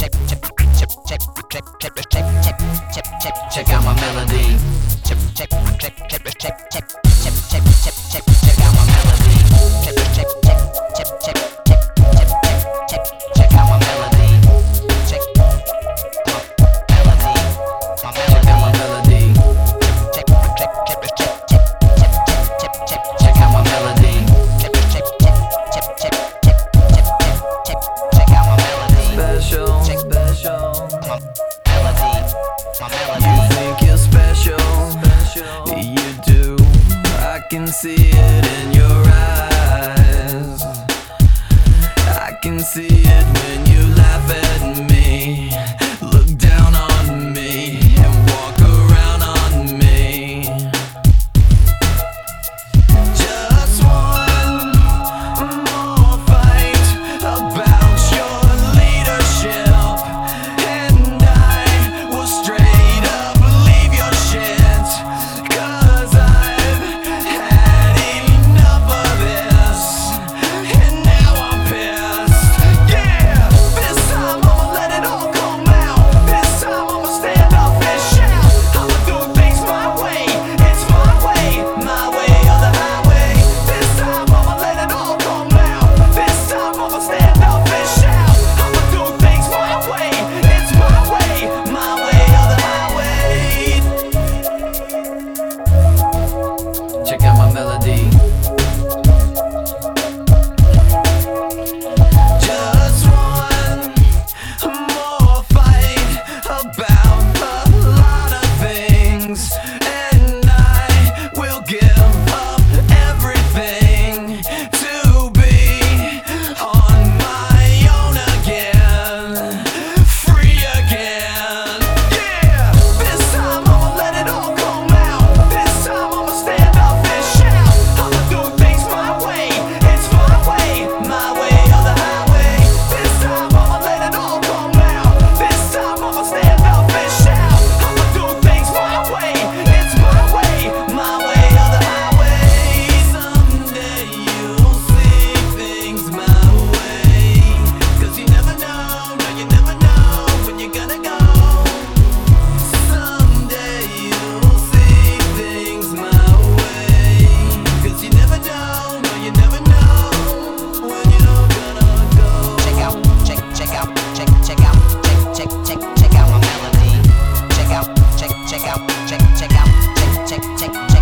Check out my melody. Check out my melody. Check out my melody. Check out my melody. Check out my melody. Check out my melody. Special, special. Melody. My melody. You think you're special, you do. I can see it in your eyes. I can see it when you laugh at me, look down on me, and walk around on me. Just one more fight about your leadership, and I will straight up leave your shit, 'cause I've had enough of this, and now I'm pissed. Yeah, this time I'ma let it all come out. This time I'ma stand up and shout. I'ma do things my way. It's my way or the highway. This time I'ma let it all come out. This time I'ma stand up and shout. I'ma do things my way. It's my way or the highway. Check out my melody. Just one more fight about a lot of things, and I will give up everything to be on my own again, free again. Yeah, this time I'ma let it all come out. This time I'ma stand up and shout. I'ma do things my way. It's my way or the highway. This time I'ma let it all come out. This time I'ma stand up and shout. I'ma do things my way. It's my way or the highway. Someday you'll see things my way, 'cause you never know, no you never know when you're gonna go. Someday you'll see things my way, 'cause you never know, no you never know when you're gonna go. Check out my melody. Check out